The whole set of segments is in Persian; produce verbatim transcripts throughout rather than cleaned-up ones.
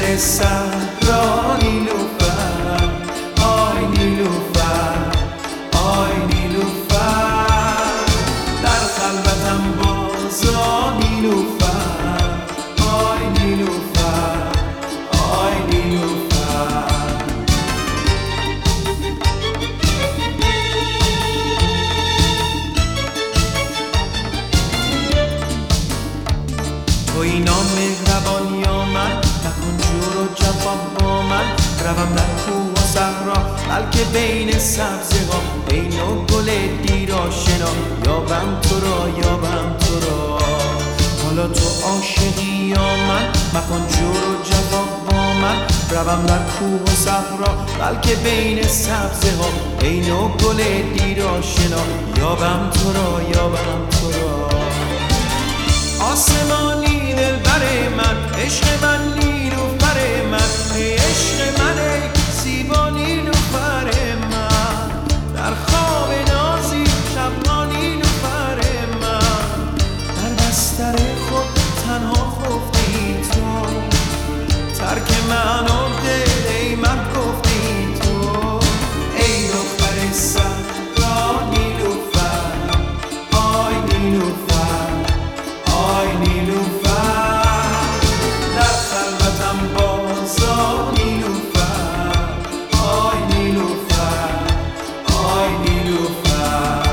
دختر صحرا نیلوفر، آی نیلوفر، آی نیلوفر، در خلوتم بازا نیلوفر، آی نیلوفر، آی نیلوفر. توی نام مهربان یا من، نکن جور و جفا با من. روم در کوه و صحرا بلکه بین سبزه ها، ای نوع گل دیر آشنا، یابم تو را، یابم تو را. حالا تو عاشقی یا من، مکن جور و جفا با من. روم در کوه و صحرا بلکه بین سبزه ها، ای نوع گل دیر آشنا، یابم تو را، یابم تو را. آسمانی دلبر من، عشق من نیلوفر من، ای عشق من، ای زیبا نیلوفر من. در خواب نازی شبها نیلوفر من، در بستر خود تنها خفتی تو، ترک من و دل ای من گفتی تو. ای دختر صحرا نیلوفر، آی نیلوفر، آی نیلوفر، در خلوتم بازا نیلوفر، آی نیلوفر، آی نیلوفر.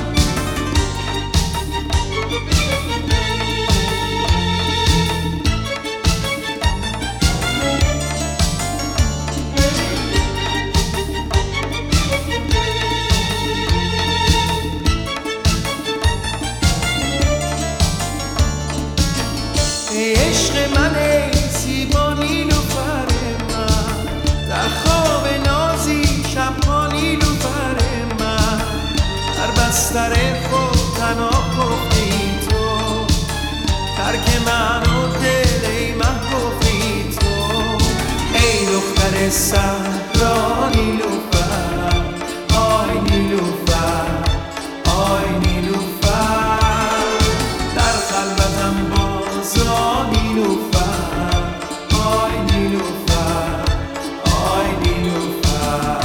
ای عشق من، ای زیبا نیلوفر من، در خواب نازی شبها نیلوفر من، در بستر خود تنها خفتی تو، ترک من و دل ای من گفتی تو. ای دختر صحرا نیلوفر، آی نیلوفر، آی نیلوفر، در خلوتم بازا نیلوفر، آی نیلوفر، آی نیلوفر.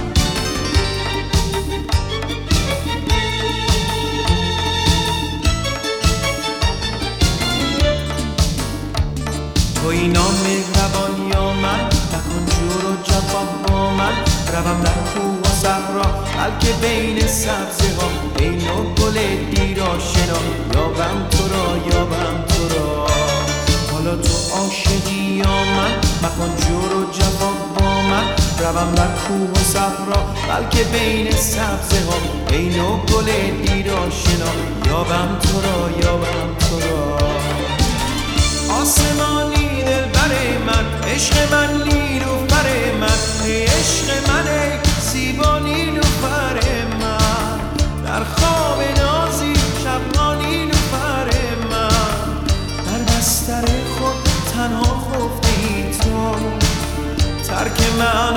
توی نام مهربان یا من، نکن جور و جفا با من. روم در کوه و صحرا بلکه بین سبزه ها، ای نوع گل دیر آشنا، یابم تو را، یابم تو را. حالا تو عاشقی یا من، مکن جور و جفا با من. روم در کوه و صحرا بلکه بین سبزه ها، ای نوع گل دیر آشنا، یابم تو را، یابم تو را. آسمانی دلبر من، عشق من نیلوفر من، ای عشق من، ای زیبا نیلوفر من، در خواب نازی شبها نیلوفر من، در بستر خود تنها خفتی تو، ترک من